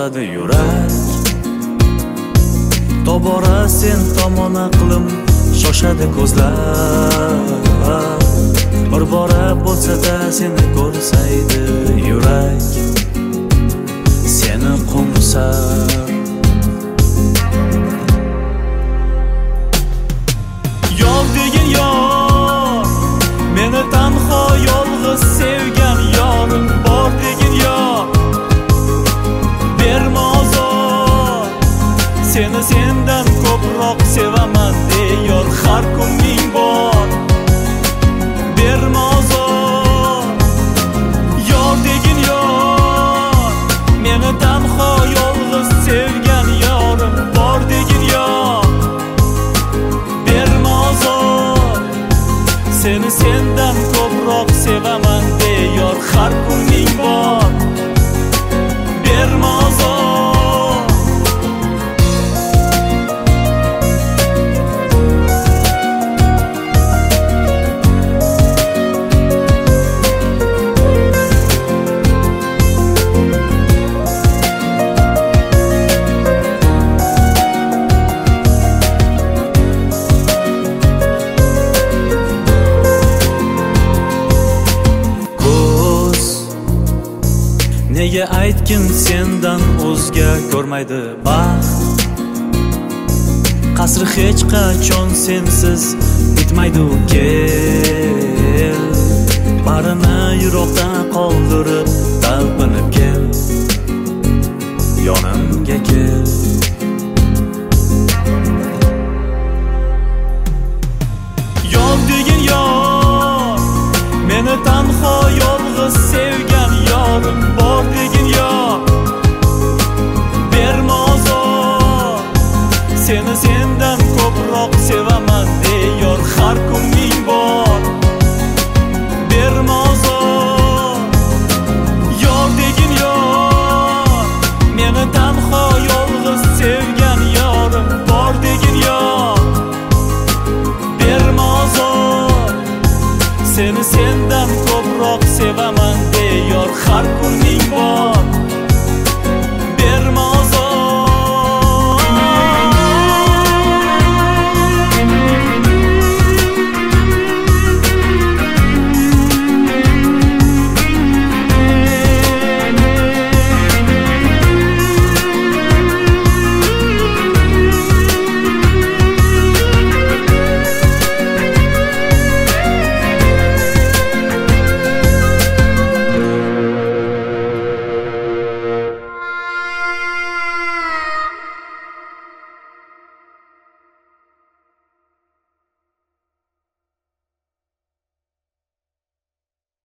oladi yurak. Tobora sen tomon aqlim shoshadi ko'zlar. Bir bora bo'lsa-da seni ko'rsaydi yurak, seni qo'msar. Yol degan yor, meni tanho yolg'iz sevgan yorim bor degan yor. Berma ozor, seni sendan ko'proq sevaman deyor har kuning bor. Berma ozor, yor degan yor, meni tanho yolg'iz sevgan yorim bor degan yor. Berma ozor, seni sendan ko'proq sevaman deyor har kuning bor. Berma ozor. Nega aytgin sendan o'zga ko'rmaydi baxt? Qasri hech qachon sensiz bitmaydi u kel. Barini yuroqdan qoldirib talpinib kel, yonimga kel. Yor degan yor, meni tanho yolg'iz sevgan yorim bor degan yor. Berma ozor, seni